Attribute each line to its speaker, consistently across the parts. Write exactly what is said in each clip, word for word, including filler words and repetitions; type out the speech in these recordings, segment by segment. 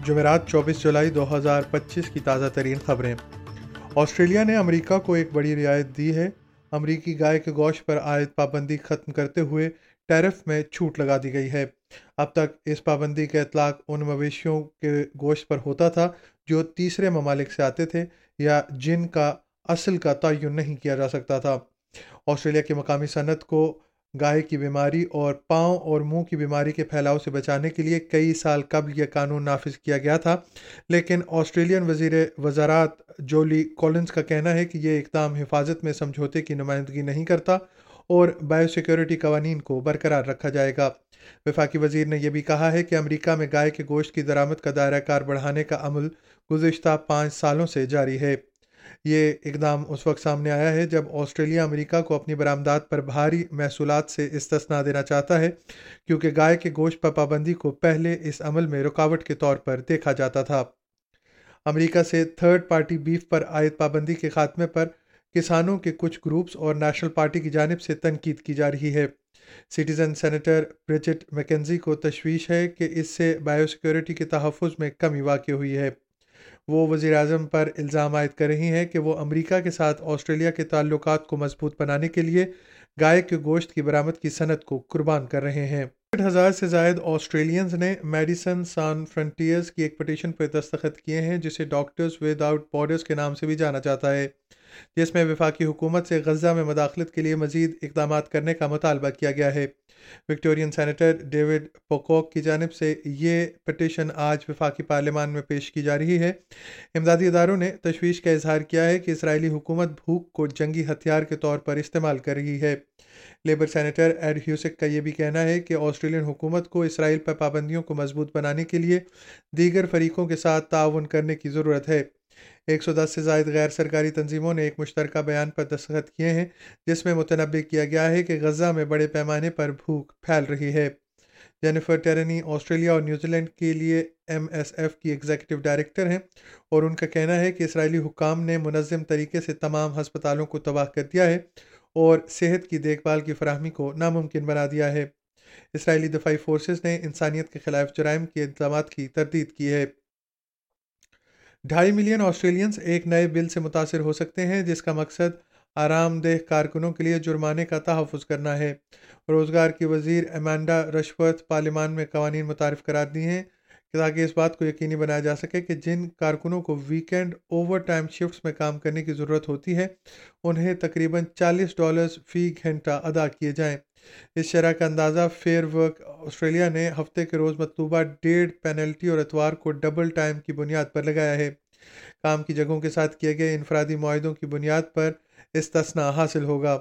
Speaker 1: جمعرات چوبیس جولائی دو ہزار پچیس کی تازہ ترین خبریں۔ آسٹریلیا نے امریکہ کو ایک بڑی رعایت دی ہے۔ امریکی گائے کے گوشت پر عائد پابندی ختم کرتے ہوئے ٹیرف میں چھوٹ لگا دی گئی ہے۔ اب تک اس پابندی کا اطلاق ان مویشیوں کے گوشت پر ہوتا تھا جو تیسرے ممالک سے آتے تھے یا جن کا اصل کا تعین نہیں کیا جا سکتا تھا۔ آسٹریلیا کی مقامی صنعت کو گائے کی بیماری اور پاؤں اور منہ کی بیماری کے پھیلاؤ سے بچانے کے لیے کئی سال قبل یہ قانون نافذ کیا گیا تھا، لیکن آسٹریلین وزیر وزارت جولی کولنز کا کہنا ہے کہ یہ اقدام حفاظت میں سمجھوتے کی نمائندگی نہیں کرتا اور بائیو سیکیورٹی قوانین کو برقرار رکھا جائے گا۔ وفاقی وزیر نے یہ بھی کہا ہے کہ امریکہ میں گائے کے گوشت کی درآمد کا دائرہ کار بڑھانے کا عمل گزشتہ پانچ سالوں سے جاری ہے۔ یہ اقدام اس وقت سامنے آیا ہے جب آسٹریلیا امریکہ کو اپنی برآمدات پر بھاری محصولات سے استثناء دینا چاہتا ہے، کیونکہ گائے کے گوشت پر پابندی کو پہلے اس عمل میں رکاوٹ کے طور پر دیکھا جاتا تھا۔ امریکہ سے تھرڈ پارٹی بیف پر عائد پابندی کے خاتمے پر کسانوں کے کچھ گروپس اور نیشنل پارٹی کی جانب سے تنقید کی جا رہی ہے۔ سٹیزن سینیٹر برجٹ میکنزی کو تشویش ہے کہ اس سے بائیو سیکیورٹی کے تحفظ میں کمی واقع ہوئی ہے۔ وہ وزیر اعظم پر الزام عائد کر رہی ہیں کہ وہ امریکہ کے ساتھ آسٹریلیا کے تعلقات کو مضبوط بنانے کے لیے گائے کے گوشت کی برآمد کی صنعت کو قربان کر رہے ہیں۔ ایک ہزار سے زائد آسٹریلینز نے میڈیسن سان فرنٹیئرز کی ایک پٹیشن پر دستخط کیے ہیں جسے ڈاکٹرز ود آؤٹ بارڈرز کے نام سے بھی جانا جاتا ہے، جس میں وفاقی حکومت سے غزہ میں مداخلت کے لیے مزید اقدامات کرنے کا مطالبہ کیا گیا ہے۔ وکٹورین سینیٹر ڈیوڈ پوکوک کی جانب سے یہ پٹیشن آج وفاقی پارلیمان میں پیش کی جا رہی ہے۔ امدادی اداروں نے تشویش کا اظہار کیا ہے کہ اسرائیلی حکومت بھوک کو جنگی ہتھیار کے طور پر استعمال کر رہی ہے۔ لیبر سینیٹر ایڈ ہیوسک کا یہ بھی کہنا ہے کہ آسٹریلین حکومت کو اسرائیل پر پابندیوں کو مضبوط بنانے کے لیے دیگر فریقوں کے ساتھ تعاون کرنے کی ضرورت ہے۔ ایک سو دس سے زائد غیر سرکاری تنظیموں نے ایک مشترکہ بیان پر دستخط کیے ہیں جس میں متنبہ کیا گیا ہے کہ غزہ میں بڑے پیمانے پر بھوک پھیل رہی ہے۔ جینیفر ٹیرنی آسٹریلیا اور نیوزی لینڈ کے لیے ایم ایس ایف کی ایگزیکٹو ڈائریکٹر ہیں اور ان کا کہنا ہے کہ اسرائیلی حکام نے منظم طریقے سے تمام ہسپتالوں کو تباہ کر دیا ہے اور صحت کی دیکھ بھال کی فراہمی کو ناممکن بنا دیا ہے۔ اسرائیلی دفاعی فورسز نے انسانیت کے خلاف جرائم کے الزامات کی تردید کی ہے۔ ڈھائی ملین آسٹریلینز ایک نئے بل سے متاثر ہو سکتے ہیں جس کا مقصد آرام دہ کارکنوں کے لیے جرمانے کا تحفظ کرنا ہے۔ روزگار کی وزیر ایمانڈا رشورتھ پارلیمان میں قوانین متعارف قرار دی ہیں تاکہ اس بات کو یقینی بنایا جا سکے کہ جن کارکنوں کو ویکینڈ اوور ٹائم شفٹس میں کام کرنے کی ضرورت ہوتی ہے انہیں تقریباً چالیس ڈالرز فی گھنٹہ ادا کیے جائیں۔ اس شرح کا اندازہ فیئر ورک آسٹریلیا نے ہفتے کے روز مطلوبہ ڈیڑھ پینلٹی اور اتوار کو ڈبل ٹائم کی بنیاد پر لگایا ہے۔ کام کی جگہوں کے ساتھ کیے گئے انفرادی معاہدوں کی بنیاد پر استثناء حاصل ہوگا۔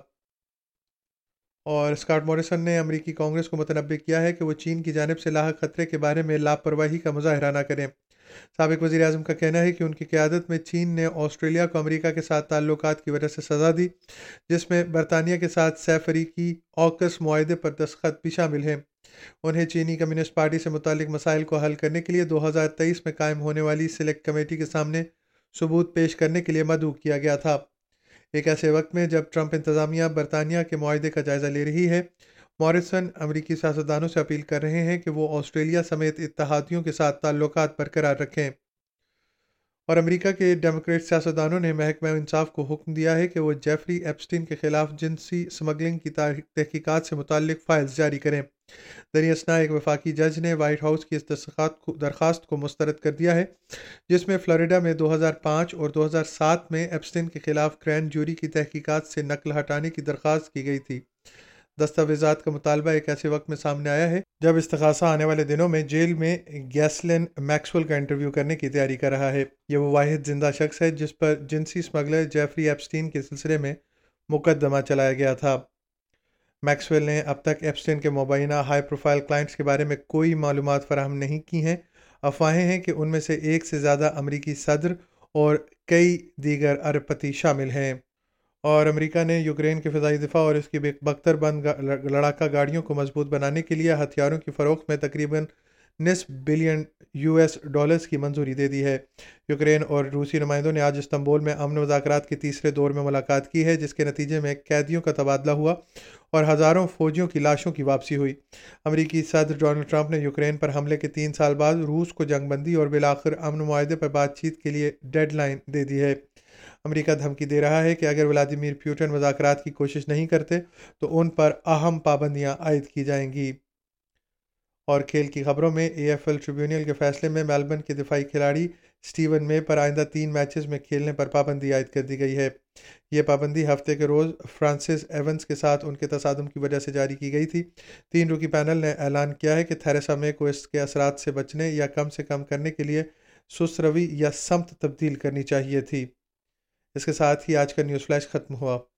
Speaker 1: اور اسکاٹ موریسن نے امریکی کانگریس کو متنبہ کیا ہے کہ وہ چین کی جانب سے لاحق خطرے کے بارے میں لاپرواہی کا مظاہرہ نہ کریں۔ سابق وزیر اعظم کا کہنا ہے کہ ان کی قیادت میں چین نے آسٹریلیا کو امریکہ کے ساتھ تعلقات کی وجہ سے سزا دی، جس میں برطانیہ کے ساتھ سہ فریقی آکس معاہدے پر دستخط بھی شامل ہیں۔ انہیں چینی کمیونسٹ پارٹی سے متعلق مسائل کو حل کرنے کے لیے دو ہزار تیئیس میں قائم ہونے والی سلیکٹ کمیٹی کے سامنے ثبوت پیش کرنے کے لیے مدعو کیا گیا تھا۔ ایک ایسے وقت میں جب ٹرمپ انتظامیہ برطانیہ کے معاہدے کا جائزہ لے رہی ہے، موریسن امریکی سیاستدانوں سے اپیل کر رہے ہیں کہ وہ آسٹریلیا سمیت اتحادیوں کے ساتھ تعلقات برقرار رکھیں۔ اور امریکہ کے ڈیموکریٹ سیاستدانوں نے محکمہ انصاف کو حکم دیا ہے کہ وہ جیفری ایپسٹین کے خلاف جنسی سمگلنگ کی تحقیقات سے متعلق فائلز جاری کریں۔ دریں اثنا ایک وفاقی جج نے وائٹ ہاؤس کی اس درخواست کو مسترد کر دیا ہے جس میں فلوریڈا میں دو ہزار پانچ اور دو ہزار سات میں ایپسٹین کے خلاف گرینڈ جوری کی تحقیقات سے نقل ہٹانے کی درخواست کی گئی تھی۔ دستاویزات کا مطالبہ ایک ایسے وقت میں سامنے آیا ہے جب استغاثہ آنے والے دنوں میں جیل میں گیسلین میکسویل کا انٹرویو کرنے کی تیاری کر رہا ہے۔ یہ وہ واحد زندہ شخص ہے جس پر جنسی سمگلر جیفری ایپسٹین کے سلسلے میں مقدمہ چلایا گیا تھا۔ میکسویل نے اب تک ایپسٹین کے مبینہ ہائی پروفائل کلائنٹس کے بارے میں کوئی معلومات فراہم نہیں کی ہیں۔ افواہیں ہیں کہ ان میں سے ایک سے زیادہ امریکی صدر اور کئی دیگر ارب پتی شامل ہیں۔ اور امریکہ نے یوکرین کے فضائی دفاع اور اس کی بختر بند لڑاکا گاڑیوں کو مضبوط بنانے کے لیے ہتھیاروں کی فروخت میں تقریباً نصف بلین یو ایس ڈالرز کی منظوری دے دی ہے۔ یوکرین اور روسی نمائندوں نے آج استنبول میں امن مذاکرات کے تیسرے دور میں ملاقات کی ہے، جس کے نتیجے میں قیدیوں کا تبادلہ ہوا اور ہزاروں فوجیوں کی لاشوں کی واپسی ہوئی۔ امریکی صدر ڈونلڈ ٹرمپ نے یوکرین پر حملے کے تین سال بعد روس کو جنگ بندی اور بالآخر امن معاہدے پر بات چیت کے لیے ڈیڈ لائن دے دی ہے۔ امریکہ دھمکی دے رہا ہے کہ اگر ولادیمیر پیوٹن مذاکرات کی کوشش نہیں کرتے تو ان پر اہم پابندیاں عائد کی جائیں گی۔ اور کھیل کی خبروں میں اے ایف ایل ٹریبیونل کے فیصلے میں میلبرن کے دفاعی کھلاڑی سٹیون مے پر آئندہ تین میچز میں کھیلنے پر پابندی عائد کر دی گئی ہے۔ یہ پابندی ہفتے کے روز فرانسس ایونز کے ساتھ ان کے تصادم کی وجہ سے جاری کی گئی تھی۔ تین رکی پینل نے اعلان کیا ہے کہ تھیریسا مے کو اس کے اثرات سے بچنے یا کم سے کم کرنے کے لیے سست روی یا سمت تبدیل کرنی چاہیے تھی۔ اس کے ساتھ ہی آج کا نیوز فلیش ختم ہوا۔